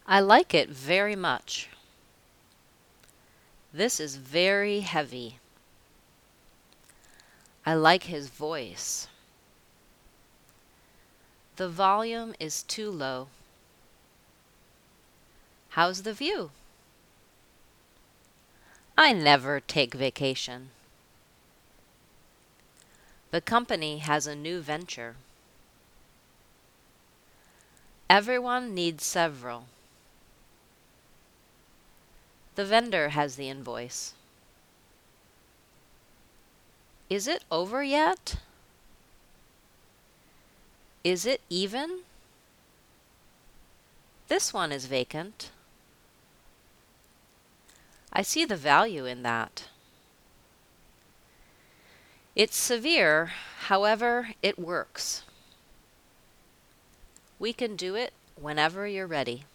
I like it very much. This is very heavy. I like his voice. The volume is too low. How's the view? I never take vacation. The company has a new venture. Everyone needs several. The vendor has the invoice. Is it over yet? Is it even? This one is vacant. I see the value in that. It's severe, however, it works. We can do it whenever you're ready.